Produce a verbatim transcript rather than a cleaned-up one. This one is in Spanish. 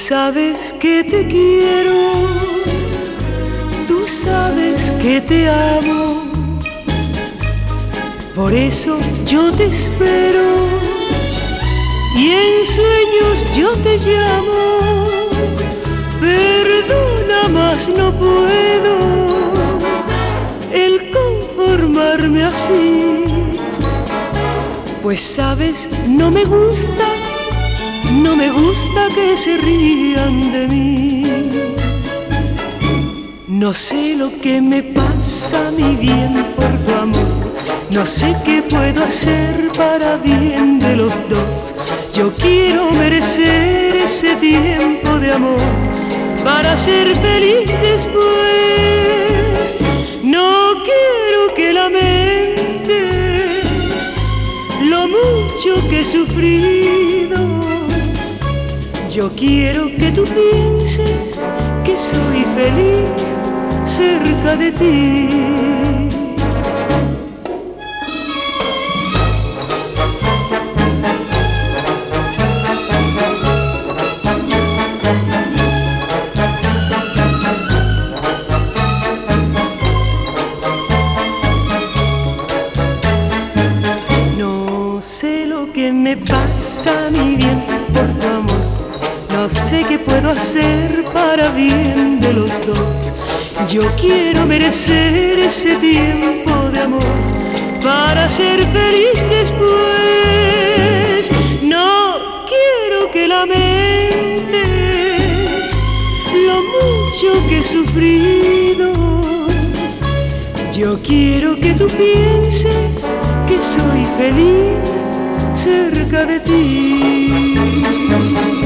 sabes que te quiero, tú sabes que te amo, por eso yo te espero y en sueños yo te llamo. Perdona, más no puedo el conformarme así, pues sabes, no me gusta, no me gusta que se rían de mí. No sé lo que me pasa, mi bien, por tu amor. No sé qué puedo hacer para bien de los dos. Yo quiero merecer ese tiempo de amor para ser feliz después. No quiero que lamentes lo mucho que he sufrido. Yo quiero que tú pienses que soy feliz cerca de ti. No sé lo que me pasa, mi bien, por tu amor. No sé qué puedo hacer para bien de los dos. Yo quiero merecer ese tiempo de amor para ser feliz después. No quiero que lamentes lo mucho que he sufrido. Yo quiero que tú pienses que soy feliz cerca de ti.